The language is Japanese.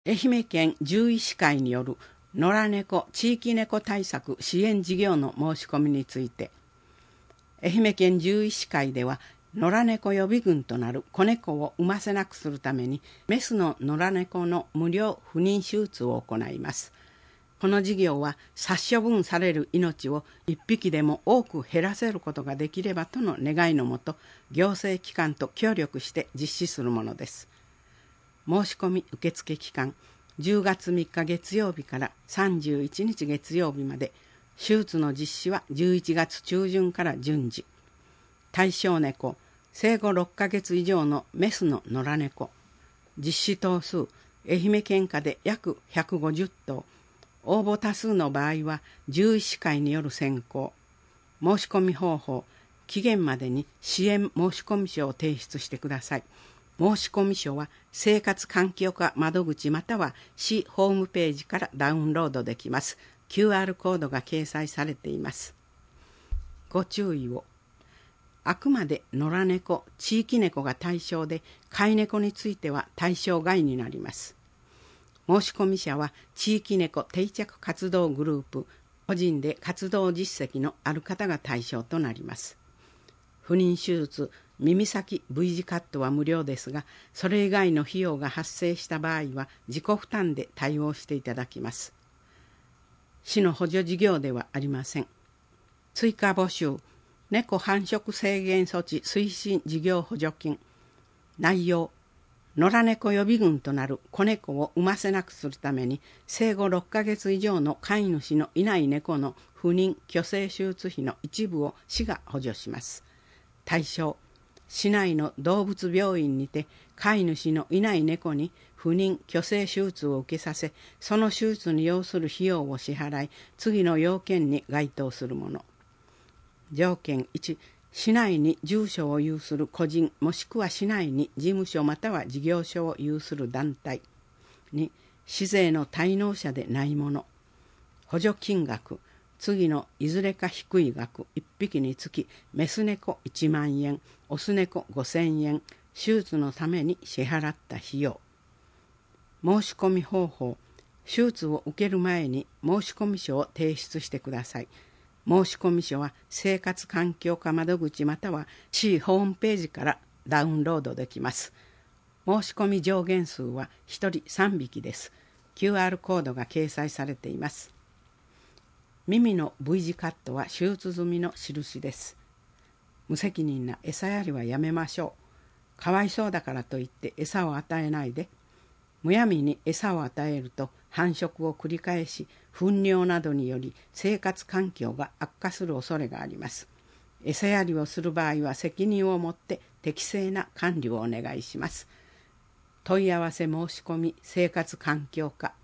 愛媛県獣医師会による野良猫地域猫対策支援事業の申し込みについて、愛媛県獣医師会では野良猫予備軍となる子猫を産ませなくするためにメスの野良猫の無料不妊手術を行います。この事業は殺処分される命を一匹でも多く減らせることができればとの願いのもと、行政機関と協力して実施するものです。申し込み受付期間10月3日月曜日から31日月曜日まで、手術の実施は11月中旬から順次。対象猫、生後6ヶ月以上のメスの野良猫。実施頭数、愛媛県下で約150頭。応募多数の場合は獣医師会による選考。申し込み方法、期限までに支援申込書を提出してください。申込書は生活環境課窓口または市ホームページからダウンロードできます。QR コードが掲載されています。ご注意を。あくまで野良猫、地域猫が対象で、飼い猫については対象外になります。申込者は地域猫定着活動グループ、個人で活動実績のある方が対象となります。不妊手術、耳先 V 字カットは無料ですが、それ以外の費用が発生した場合は自己負担で対応していただきます。市の補助事業ではありません。追加募集、猫繁殖制限措置推進事業補助金。内容、野良猫予備軍となる子猫を産ませなくするために、生後6ヶ月以上の飼い主のいない猫の不妊・去勢手術費の一部を市が補助します。対象、市内の動物病院にて飼い主のいない猫に不妊・去勢手術を受けさせ、その手術に要する費用を支払い、次の要件に該当するもの。条件1、市内に住所を有する個人もしくは市内に事務所または事業所を有する団体。2、市税の滞納者でないもの。補助金額、次のいずれか低い額、1匹につきメス猫1万円、オス猫5000円、手術のために支払った費用。申し込み方法、手術を受ける前に申込書を提出してください。申込書は生活環境課窓口または市ホームページからダウンロードできます。申込上限数は1人3匹です。QR コードが掲載されています。耳の V 字カットは手術済みの印です。無責任な餌やりはやめましょう。かわいそうだからといって餌を与えないで。むやみに餌を与えると繁殖を繰り返し、糞尿などにより生活環境が悪化する恐れがあります。餌やりをする場合は責任を持って適正な管理をお願いします。問い合わせ申し込み生活環境課